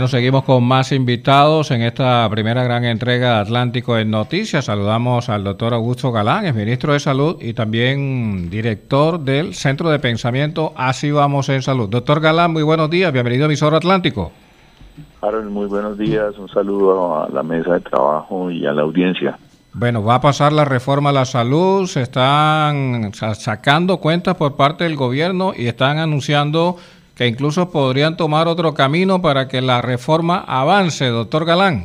Nos seguimos con más invitados en esta primera gran entrega de Atlántico en Noticias. Saludamos al doctor Augusto Galán, es ministro de Salud y también director del Centro de Pensamiento Así Vamos en Salud. Doctor Galán, muy buenos días, bienvenido a Emisora Atlántico. Harold, muy buenos días, un saludo a la mesa de trabajo y a la audiencia. Bueno, va a pasar la reforma a la salud, se están sacando cuentas por parte del gobierno y están anunciando que incluso podrían tomar otro camino para que la reforma avance, doctor Galán.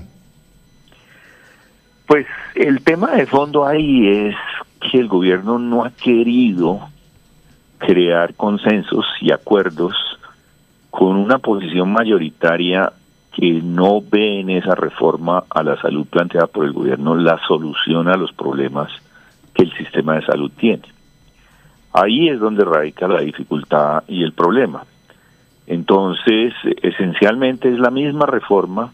Pues el tema de fondo ahí es que el gobierno no ha querido crear consensos y acuerdos con una posición mayoritaria que no ve en esa reforma a la salud planteada por el gobierno la solución a los problemas que el sistema de salud tiene. Ahí es donde radica la dificultad y el problema. Entonces, esencialmente es la misma reforma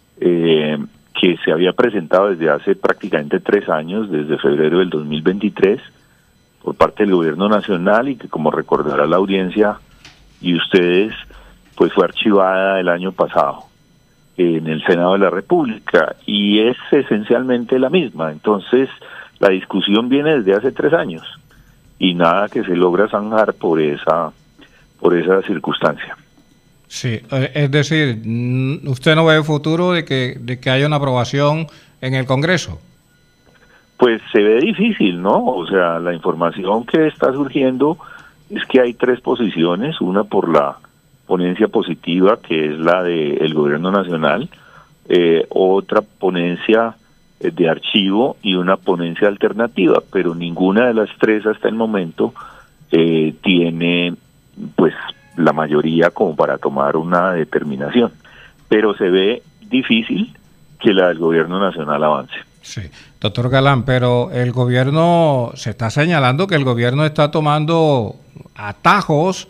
que se había presentado desde hace prácticamente 3 años, desde febrero del 2023, por parte del gobierno nacional y que, como recordará la audiencia y ustedes, pues fue archivada el año pasado en el Senado de la República y es esencialmente la misma. Entonces, la discusión viene desde hace 3 años y nada que se logra zanjar por esa circunstancia. Sí, es decir, ¿usted no ve futuro de que haya una aprobación en el Congreso? Pues se ve difícil, ¿no? O sea, la información que está surgiendo es que hay 3 posiciones, una por la ponencia positiva, que es la del Gobierno Nacional, otra ponencia de archivo y una ponencia alternativa, pero ninguna de las 3 hasta el momento tiene, pues, la mayoría como para tomar una determinación, pero se ve difícil que la del Gobierno Nacional avance. Sí, doctor Galán, pero el gobierno, se está señalando que el gobierno está tomando atajos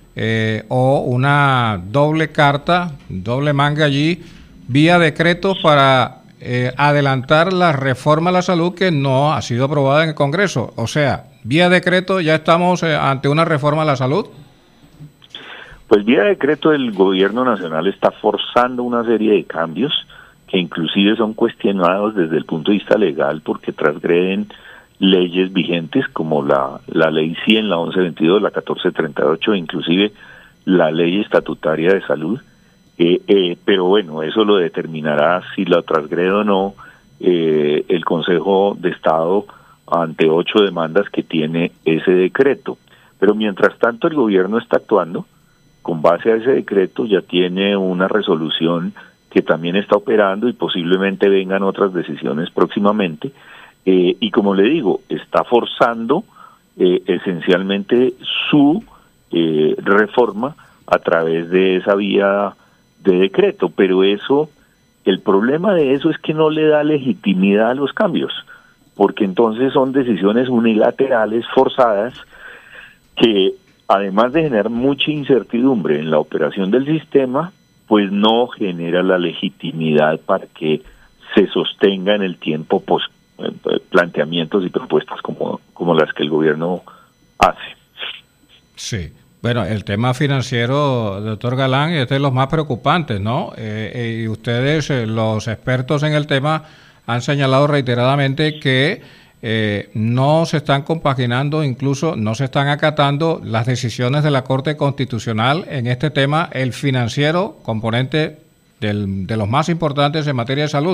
o una doble carta, doble manga allí, vía decreto para adelantar la reforma a la salud que no ha sido aprobada en el Congreso. O sea, vía decreto ya estamos ante una reforma a la salud. Pues vía decreto el gobierno nacional está forzando una serie de cambios que inclusive son cuestionados desde el punto de vista legal porque transgreden leyes vigentes como la ley 100, la 1122, la 1438, inclusive la ley estatutaria de salud. Pero bueno, eso lo determinará si la transgrede o no el Consejo de Estado ante 8 demandas que tiene ese decreto. Pero mientras tanto el gobierno está actuando con base a ese decreto, ya tiene una resolución que también está operando y posiblemente vengan otras decisiones próximamente. Y como le digo, está forzando esencialmente su reforma a través de esa vía de decreto, pero eso, el problema de eso es que no le da legitimidad a los cambios, porque entonces son decisiones unilaterales forzadas que, además de generar mucha incertidumbre en la operación del sistema, pues no genera la legitimidad para que se sostenga en el tiempo planteamientos y propuestas como las que el gobierno hace. Sí. Bueno, el tema financiero, doctor Galán, es de los más preocupantes, ¿no? Y ustedes, los expertos en el tema, han señalado reiteradamente que no se están compaginando, incluso no se están acatando las decisiones de la Corte Constitucional en este tema, el financiero, componente de los más importantes en materia de salud.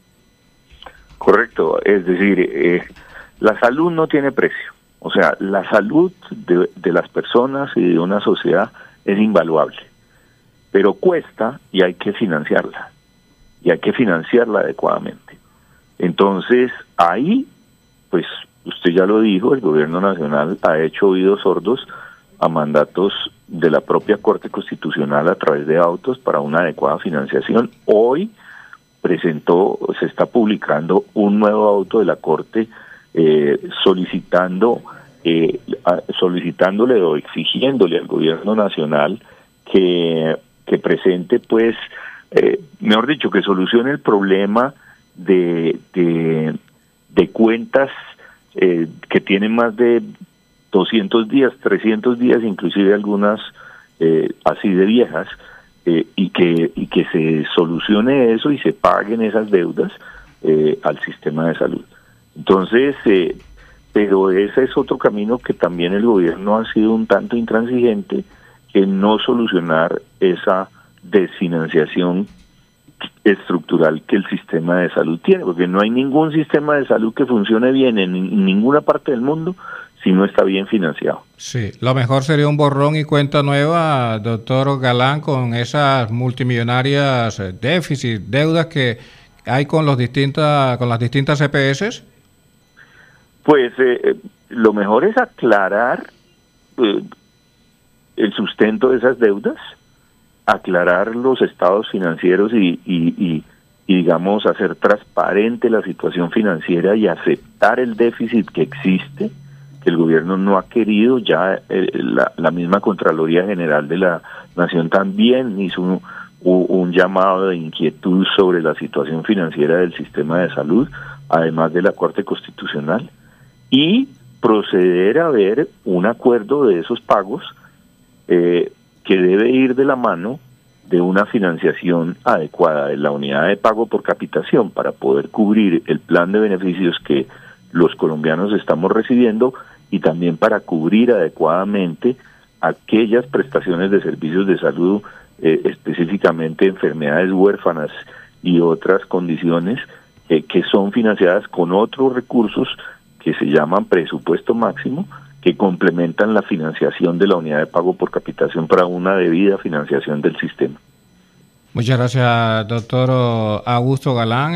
Correcto, es decir, la salud no tiene precio. O sea, la salud de las personas y de una sociedad es invaluable, pero cuesta y hay que financiarla, y hay que financiarla adecuadamente. Entonces, ahí, pues, usted ya lo dijo, el gobierno nacional ha hecho oídos sordos a mandatos de la propia Corte Constitucional a través de autos para una adecuada financiación. Hoy se está publicando un nuevo auto de la Corte solicitándole o exigiéndole al gobierno nacional que presente, pues, mejor dicho, que solucione el problema de cuentas que tienen más de 200 días, 300 días, inclusive algunas así de viejas, y que se solucione eso y se paguen esas deudas al sistema de salud. Entonces, pero ese es otro camino que también el gobierno ha sido un tanto intransigente en no solucionar esa desfinanciación estructural que el sistema de salud tiene, porque no hay ningún sistema de salud que funcione bien en ninguna parte del mundo si no está bien financiado. Sí, lo mejor sería un borrón y cuenta nueva, doctor Galán, con esas multimillonarias déficits, deudas que hay con las distintas EPS. Pues lo mejor es aclarar el sustento de esas deudas, aclarar los estados financieros y digamos hacer transparente la situación financiera y aceptar el déficit que existe, que el gobierno no ha querido. Ya la misma Contraloría General de la Nación también hizo un llamado de inquietud sobre la situación financiera del sistema de salud, además de la Corte Constitucional, y proceder a ver un acuerdo de esos pagos que debe ir de la mano de una financiación adecuada de la unidad de pago por capitación para poder cubrir el plan de beneficios que los colombianos estamos recibiendo y también para cubrir adecuadamente aquellas prestaciones de servicios de salud, específicamente enfermedades huérfanas y otras condiciones que son financiadas con otros recursos que se llaman presupuesto máximo, que complementan la financiación de la unidad de pago por capitación para una debida financiación del sistema. Muchas gracias, doctor Augusto Galán.